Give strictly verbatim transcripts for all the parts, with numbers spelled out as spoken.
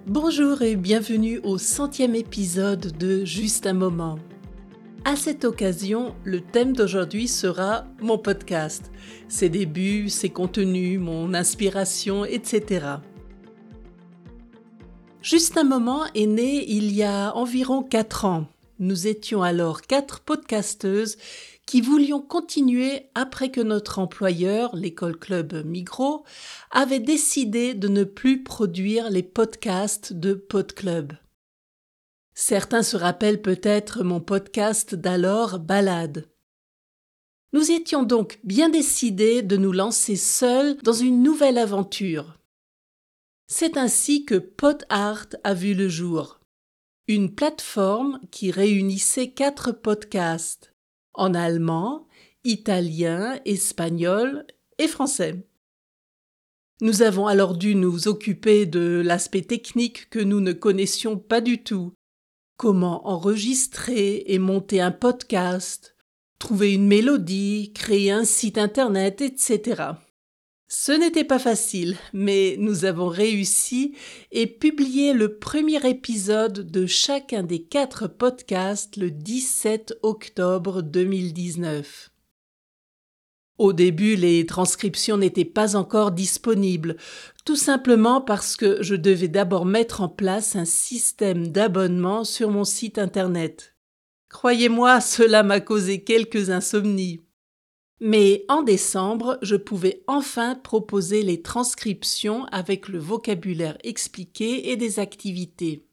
Bonjour et bienvenue au centième épisode de Juste un moment. À cette occasion, le thème d'aujourd'hui sera mon podcast, ses débuts, ses contenus, mon inspiration, et cetera. Juste un moment est né il y a environ quatre ans. Nous étions alors quatre podcasteuses qui voulions continuer après que notre employeur, l'école club Migros, avait décidé de ne plus produire les podcasts de PodClub. Certains se rappellent peut-être mon podcast d'alors, Balade. Nous étions donc bien décidés de nous lancer seuls dans une nouvelle aventure. C'est ainsi que PodArt a vu le jour. Une plateforme qui réunissait quatre podcasts en allemand, italien, espagnol et français. Nous avons alors dû nous occuper de l'aspect technique que nous ne connaissions pas du tout. Comment enregistrer et monter un podcast, trouver une mélodie, créer un site internet, et cetera. Ce n'était pas facile, mais nous avons réussi et publié le premier épisode de chacun des quatre podcasts le dix-sept octobre deux mille dix-neuf. Au début, les transcriptions n'étaient pas encore disponibles, tout simplement parce que je devais d'abord mettre en place un système d'abonnement sur mon site internet. Croyez-moi, cela m'a causé quelques insomnies. Mais en décembre, je pouvais enfin proposer les transcriptions avec le vocabulaire expliqué et des activités.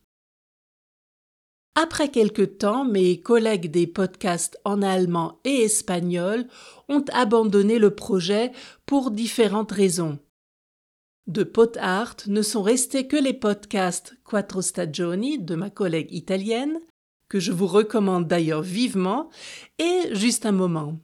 Après quelque temps, mes collègues des podcasts en allemand et espagnol ont abandonné le projet pour différentes raisons. De PodArt ne sont restés que les podcasts Quattro Stagioni de ma collègue italienne, que je vous recommande d'ailleurs vivement, et Juste un moment.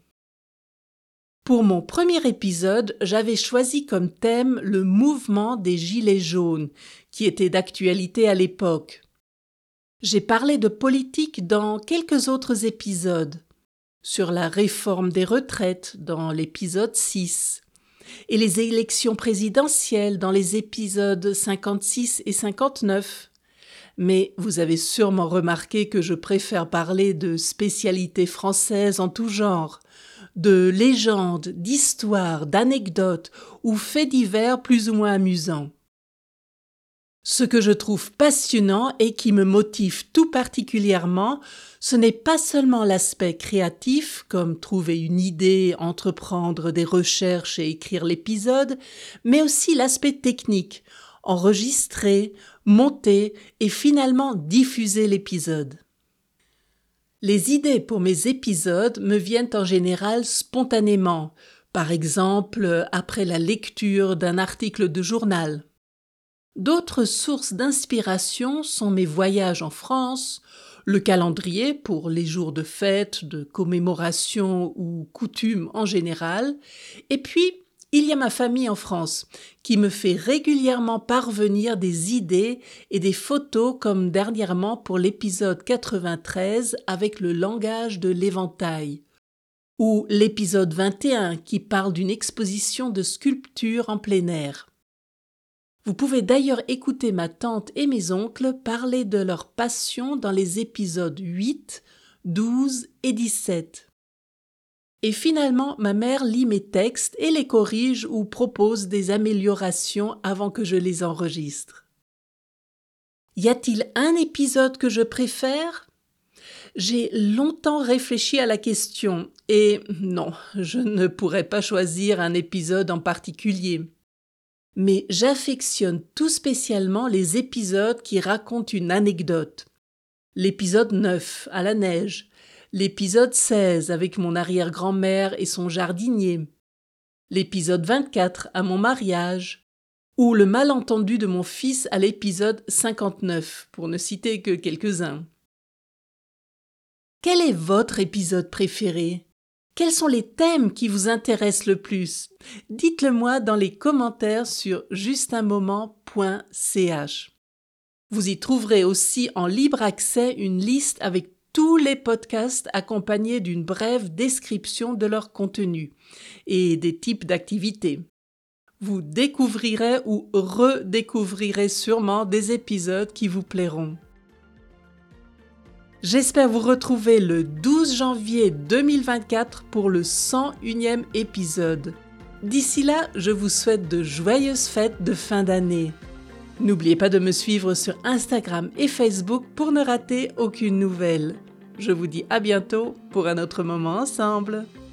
Pour mon premier épisode, j'avais choisi comme thème le mouvement des Gilets jaunes, qui était d'actualité à l'époque. J'ai parlé de politique dans quelques autres épisodes, sur la réforme des retraites dans l'épisode six, et les élections présidentielles dans les épisodes cinquante-six et cinquante-neuf. Mais vous avez sûrement remarqué que je préfère parler de spécialités françaises en tout genre, de légendes, d'histoires, d'anecdotes ou faits divers plus ou moins amusants. Ce que je trouve passionnant et qui me motive tout particulièrement, ce n'est pas seulement l'aspect créatif, comme trouver une idée, entreprendre des recherches et écrire l'épisode, mais aussi l'aspect technique, enregistrer, monter et finalement diffuser l'épisode. Les idées pour mes épisodes me viennent en général spontanément, par exemple après la lecture d'un article de journal. D'autres sources d'inspiration sont mes voyages en France, le calendrier pour les jours de fête, de commémoration ou coutumes en général, et puis il y a ma famille en France, qui me fait régulièrement parvenir des idées et des photos comme dernièrement pour l'épisode quatre-vingt-treize avec le langage de l'éventail, ou l'épisode vingt et un qui parle d'une exposition de sculpture en plein air. Vous pouvez d'ailleurs écouter ma tante et mes oncles parler de leur passion dans les épisodes huit, douze et dix-sept. Et finalement, ma mère lit mes textes et les corrige ou propose des améliorations avant que je les enregistre. Y a-t-il un épisode que je préfère ? J'ai longtemps réfléchi à la question et non, je ne pourrais pas choisir un épisode en particulier. Mais j'affectionne tout spécialement les épisodes qui racontent une anecdote. L'épisode neuf, à la neige. L'épisode seize, avec mon arrière-grand-mère et son jardinier. L'épisode vingt-quatre, à mon mariage. Ou le malentendu de mon fils à l'épisode cinquante-neuf, pour ne citer que quelques-uns. Quel est votre épisode préféré ? Quels sont les thèmes qui vous intéressent le plus ? Dites-le moi dans les commentaires sur juste un moment point c h. Vous y trouverez aussi en libre accès une liste avec tous les podcasts accompagnés d'une brève description de leur contenu et des types d'activités. Vous découvrirez ou redécouvrirez sûrement des épisodes qui vous plairont. J'espère vous retrouver le douze janvier deux mille vingt-quatre pour le cent unième épisode. D'ici là, je vous souhaite de joyeuses fêtes de fin d'année. N'oubliez pas de me suivre sur Instagram et Facebook pour ne rater aucune nouvelle. Je vous dis à bientôt pour un autre moment ensemble.